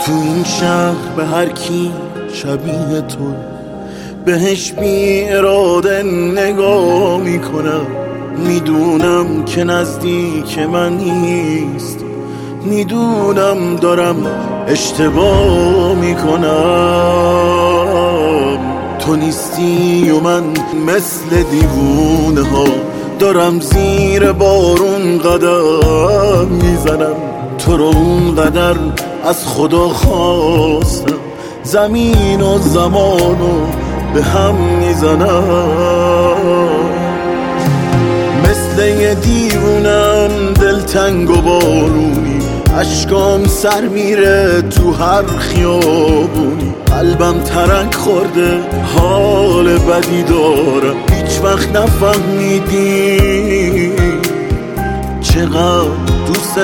تو این شهر به هر کی شبیه تو بهش بی اراده نگاه میکنم. میدونم که نزدیک من نیست، میدونم دارم اشتباه میکنم. تو نیستی و من مثل دیوونه ها دارم زیر بارون قدم میزنم. تو رو اونقدر از خدا خواستم زمین و زمانو به هم میزنم. مثل یه دیوونم دلتنگ و بارونی، اشکام سر میره تو هر خیابونی. قلبم ترک خورده حال بدی دارم، هیچ وقت نفهمیدی چقدر دوست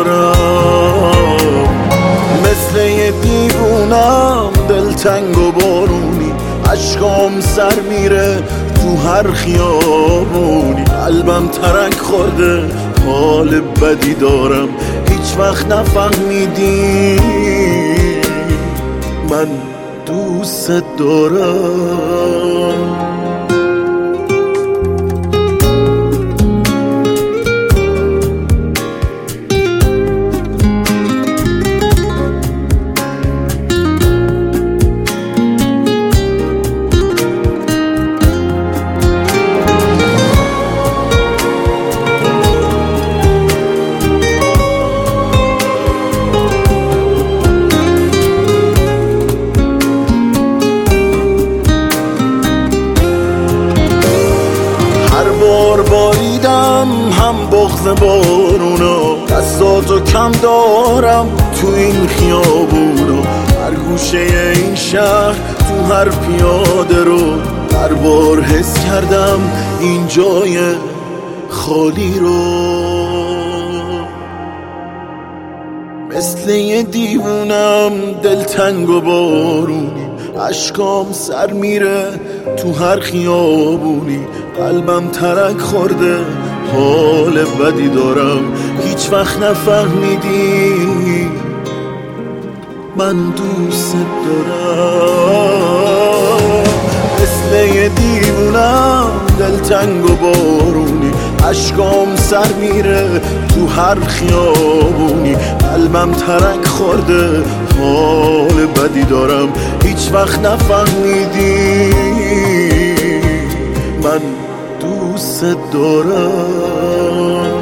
دارم. مثل یه دیوونم دلتنگ و بارونی، اشکام سر میره تو هر خیابونی. قلبم ترک خورده حال بدی دارم، هیچ وقت نفهمیدی من دوست دارم. باریدم هم بغض بارونا، دستاتو کم دارم تو این خیابونا. هر گوشه این شهر تو هر پیاده رو هر بار حس کردم این جای خالی رو. مثل یه دیوونم دلتنگ و بارونی، اشکام سر میره تو هر خیابونی. قلبم ترک خورده حال بدی دارم، هیچ وقت نفهمیدی من دوست دارم. مثل یه دیوونم دلتنگ و بارونی، اشکام سر میره تو هر خیابونی. قلبم ترک خورده حال بدی دارم، هیچ وقت نفهمیدی من دوست دارم.